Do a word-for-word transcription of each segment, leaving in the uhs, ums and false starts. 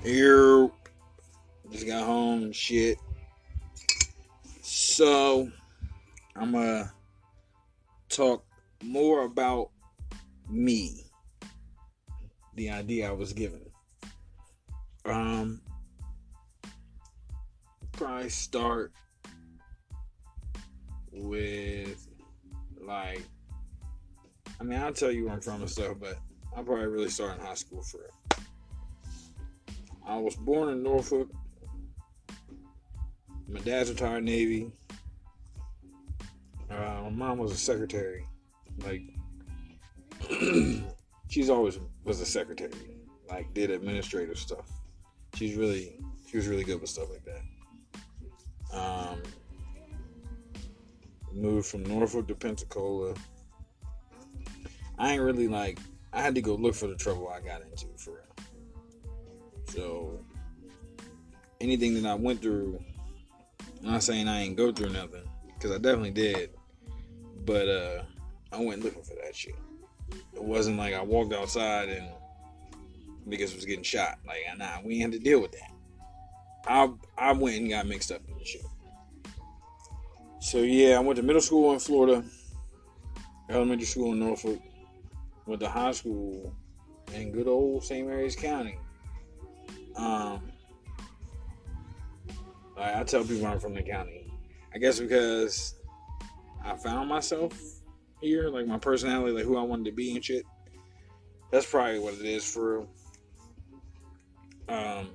Here, just got home and shit. So, I'm gonna talk more about me, the idea I was given. Um, Probably start with, like, I mean, I'll tell you where I'm from and stuff, but I'll probably really start in high school for it. I was born in Norfolk. My dad's retired Navy. Uh, my mom was a secretary. Like, she's always was a secretary. Like, did administrative stuff. She's really, she was really good with stuff like that. Um, moved from Norfolk to Pensacola. I ain't really like. I had to go look for the trouble I got into for real. So anything that I went through, I'm not saying I ain't go through nothing, because I definitely did. But uh, I went looking for that shit. It wasn't like I walked outside and niggas was getting shot. Like, nah, we ain't had to deal with that. I I went and got mixed up in the shit. So yeah, I went to middle school in Florida, elementary school in Norfolk, went to high school in good old Saint Mary's County. Um, like, I tell people I'm from the county. I guess because I found myself here, like my personality, like who I wanted to be and shit. That's probably what it is for real. Um,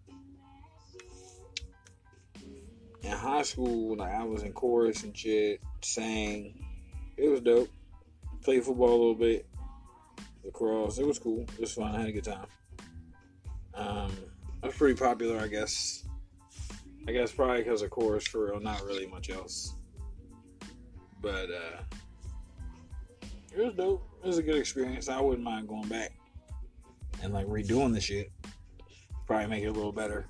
in high school, like I was in chorus and shit, sang. It was dope. Played football a little bit, lacrosse. It was cool. It was fun. I had a good time. Um, I was pretty popular, I guess. I guess probably because of chorus for real, not really much else. But uh, it was dope. It was a good experience. I wouldn't mind going back and like redoing the shit. Probably make it a little better.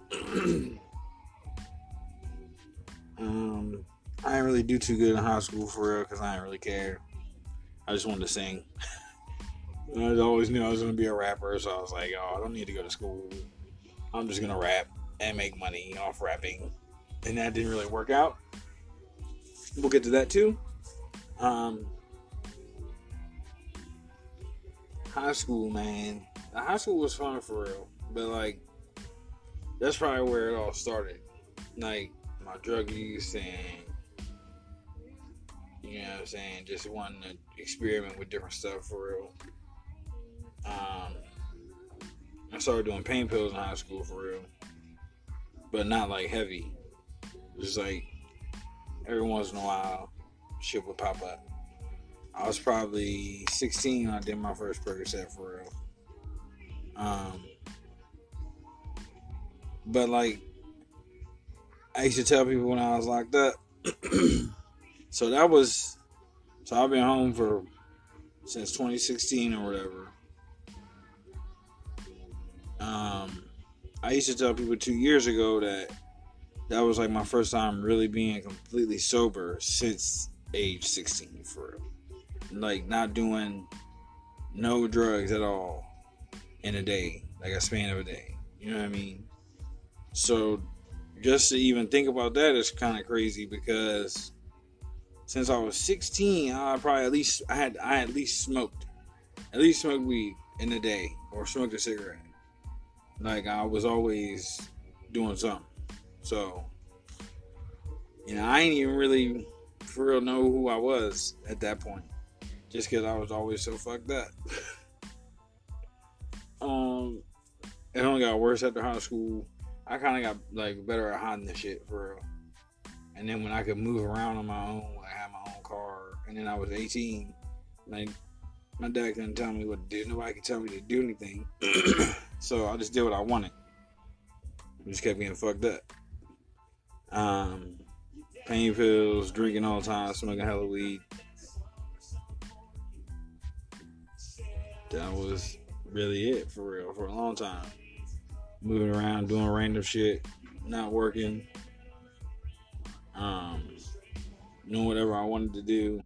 um, I didn't really do too good in high school for real because I didn't really care. I just wanted to sing. I always knew I was going to be a rapper, so I was like, oh, I don't need to go to school. I'm just going to rap and make money off rapping. And that didn't really work out. We'll get to that too. Um, high school, man. High school was fun for real. But, like, that's probably where it all started. Like, my drug use and, you know what I'm saying, just wanting to experiment with different stuff for real. Um, I started doing pain pills in high school for real. But not, like, heavy. Just, like, every once in a while, shit would pop up. I was probably sixteen when I did my first Percocet for real. Um, but like, I used to tell people when I was locked up. So that was, so I've been home for since twenty sixteen or whatever. Um, I used to tell people two years ago that that was like my first time really being completely sober since age sixteen for real. Like, not doing no drugs at all in a day, like a span of a day. You know what I mean? So just to even think about that is kind of crazy because since I was sixteen, I probably at least I had I at least smoked, at least smoked weed in a day or smoked a cigarette. Like, I was always doing something. So, you know, I ain't even really for real know who I was at that point, just because I was always so fucked up. um, it only got worse after high school. I kind of got like better at hiding the shit for real. And then when I could move around on my own, I had my own car, and then I was eighteen. Like, my dad couldn't tell me what to do. Nobody could tell me to do anything. So I just did what I wanted. I just kept getting fucked up. Um, pain pills, drinking all the time, smoking hella weed. That was really it for real for a long time. Moving around, doing random shit, not working, um, doing whatever I wanted to do.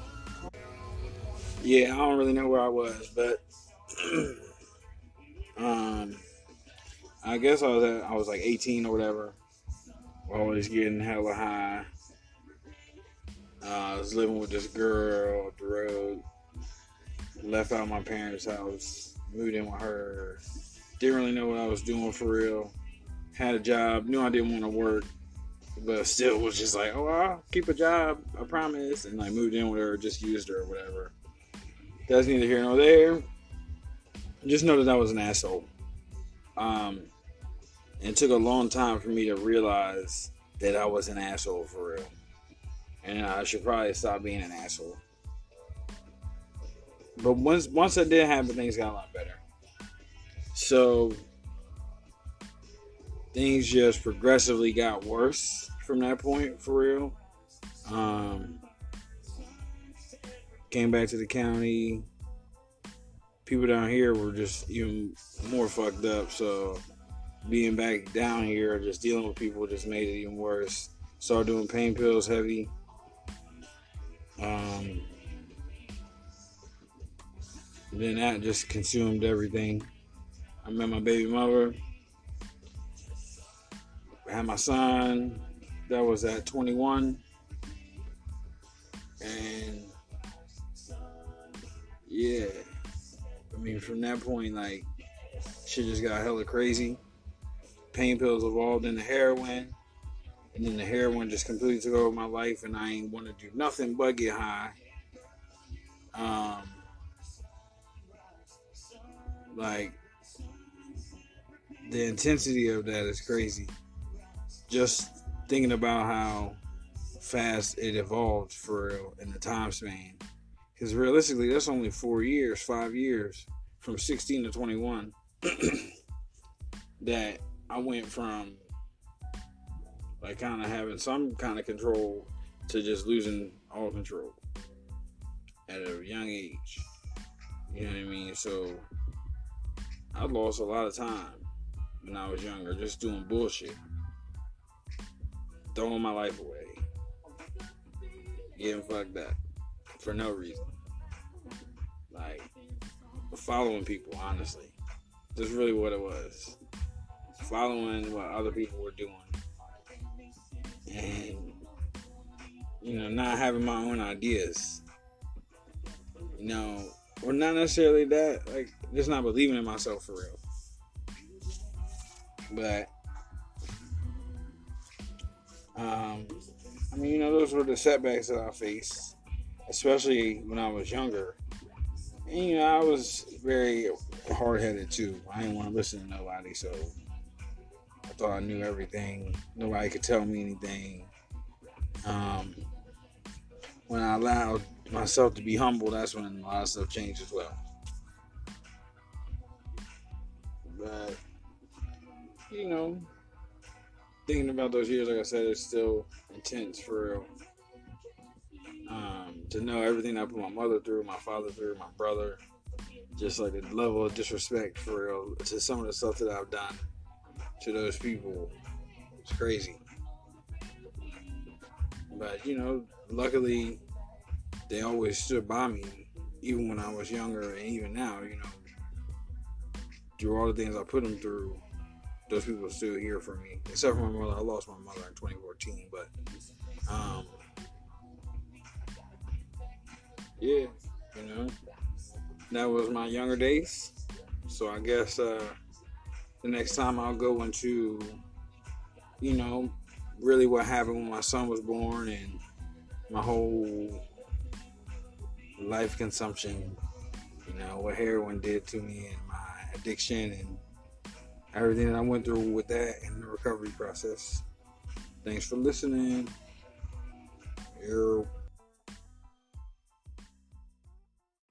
Yeah, I don't really know where I was, but um, I guess I was at, I was like eighteen or whatever. Always getting hella high. Uh, I was living with this girl up the road. Left out my parents' house. Moved in with her. Didn't really know what I was doing for real. Had a job. Knew I didn't want to work. But still was just like, oh, I'll keep a job. I promise. And like moved in with her. Just used her or whatever. That's neither here nor there. Just know that I was an asshole. Um, and it took a long time for me to realize that I was an asshole for real. And I should probably stop being an asshole. But once once that did happen, things got a lot better. So things just progressively got worse from that point, for real. Um, came back to the county. People down here were just even more fucked up. So being back down here, just dealing with people just made it even worse. Started doing pain pills heavy. Um, then that just consumed everything. I met my baby mother. I had my son. That was at twenty-one. And yeah. I mean, from that point, like, shit just got hella crazy. Pain pills evolved into heroin. And then the heroin just completely took over my life. And I ain't want to do nothing but get high. Um, like, the intensity of that is crazy. Just thinking about how fast it evolved for real in the time span. Because realistically, that's only four years, five years, from sixteen to twenty-one, that I went from, like, kind of having some kind of control to just losing all control at a young age. You know what I mean? So, I lost a lot of time when I was younger, just doing bullshit. Throwing my life away. Getting fucked up. For no reason. Like, following people, honestly. That's really what it was. Following what other people were doing. And, you know, not having my own ideas. You know, or not necessarily that, like, just not believing in myself for real. But, um, I mean, you know, those were the setbacks that I faced. Especially when I was younger. And, you know, I was very hard-headed, too. I didn't want to listen to nobody, so I thought I knew everything. Nobody could tell me anything. Um, when I allowed myself to be humble, that's when a lot of stuff changed as well. But, you know, thinking about those years, like I said, it's still intense for real. Um, to know everything I put my mother through, my father through, my brother, just like the level of disrespect for real to some of the stuff that I've done to those people, it's crazy. But, you know, luckily they always stood by me, even when I was younger and even now, you know, through all the things I put them through, those people are still here for me. Except for my mother. I lost my mother in twenty fourteen, but um yeah, you know, that was my younger days. So I guess uh, the next time I'll go into, you know, really what happened when my son was born and my whole life consumption, you know, what heroin did to me and my addiction and everything that I went through with that and the recovery process. Thanks for listening. You're